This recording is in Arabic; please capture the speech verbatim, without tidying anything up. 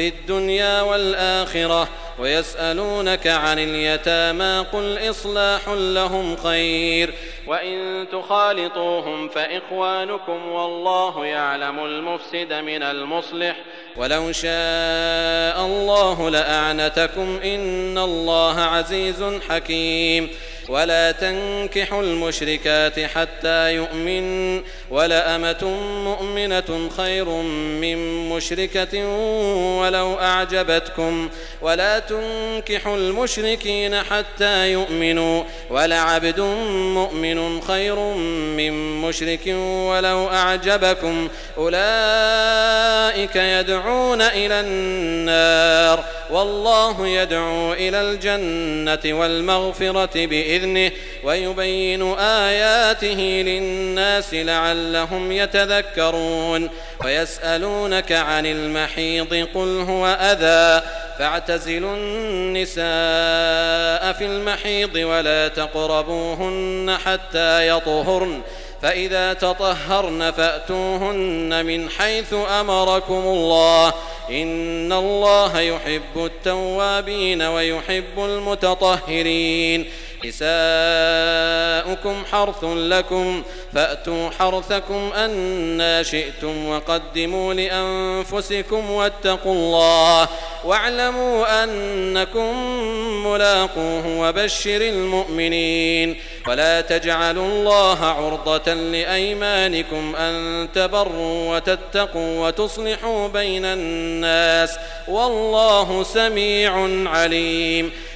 في الدنيا والآخرة ويسألونك عن اليتامى قل إصلاح لهم خير وإن تخالطوهم فإخوانكم والله يعلم المفسد من المصلح ولو شاء الله لأعنتكم إن الله عزيز حكيم ولا تنكحوا المشركات حتى يؤمن ولأمة مؤمنة خير من مشركة ولو أعجبتكم ولا تنكحوا المشركين حتى يؤمنوا ولعبد مؤمن خير من مشرك ولو أعجبكم أولئك يدعون إلى النار والله يدعو إلى الجنة والمغفرة بإذنه ويبين آياته للناس لعلهم يتذكرون ويسألونك عن المحيض قل هو أذى فاعتزلوا النساء في المحيض ولا تقربوهن حتى يطهرن فإذا تطهرن فأتوهن من حيث أمركم الله إن الله يحب التوابين ويحب المتطهرين نساؤكم حرث لكم فأتوا حرثكم أنى شئتم وقدموا لأنفسكم واتقوا الله واعلموا أنكم ملاقوه وبشر المؤمنين ولا تجعلوا الله عرضة لأيمانكم أن تبروا وتتقوا وتصلحوا بين الناس والله سميع عليم